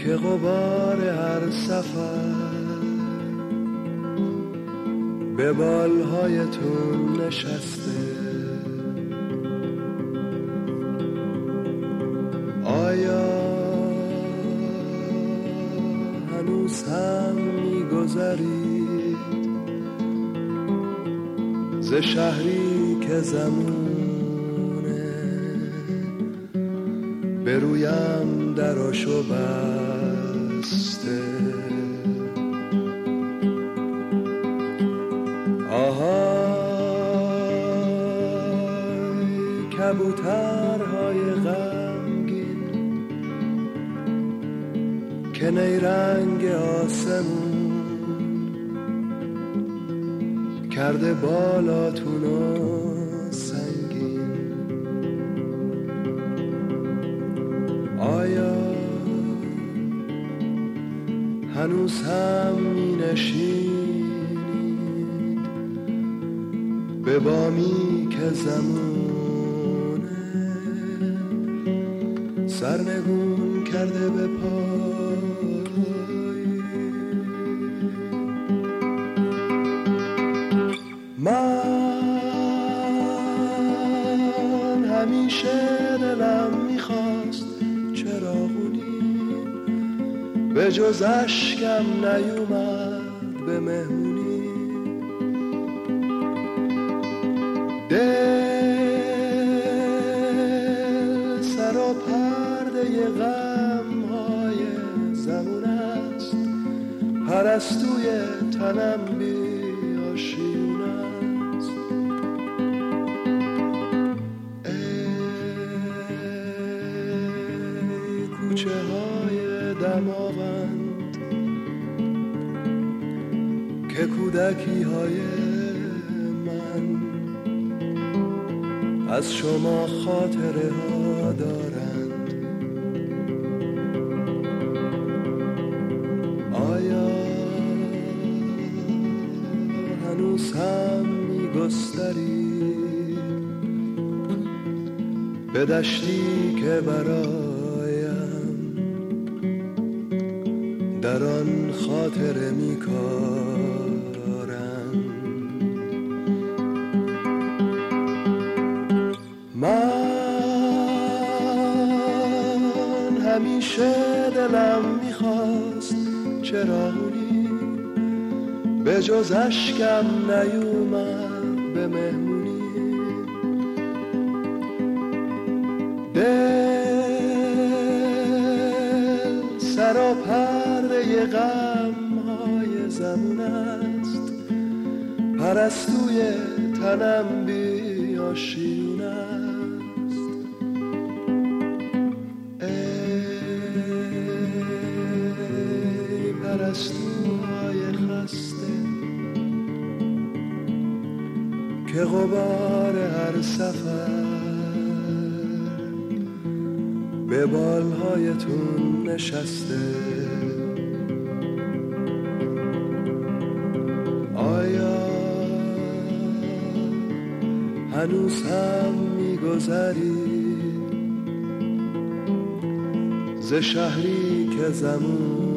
که غبار هر سفر به بالهایتون نشسته. آیا هنوز هم می‌گذرید ز شهری که زمونه به رویم دراشو بسته؟ آهای کبوترهای غمگین که نیرنگ آسمون کرده بالاتونو سنگین. آیا هنوز هم می نشینید به بامی که زمونه سرنگون کرده به پای؟ من همیشه دلم میخواست چراغونی به جز اشکم نیومد به مهمونی. دل سر و پرده غمهای زمون است، پرستوی تنم بیاشیون است. ای کوچه های دماوند که کودکی های من از شما خاطره ها دارند. آیا هنوز هم می‌گسترید به دشتی که برایم در آن خاطره می‌کارند؟ من همیشه دلم میخواست چراغونی به جز اشکم نیومد به مهمونی. دل سر و پرده غمهای زمون است، پرستوی تنم بیاشیون است. ای پرستوهای خسته که غبار هر سفر به بالهایتون نشسته. آیا هنوز هم می‌گذرید ز شهری که زمون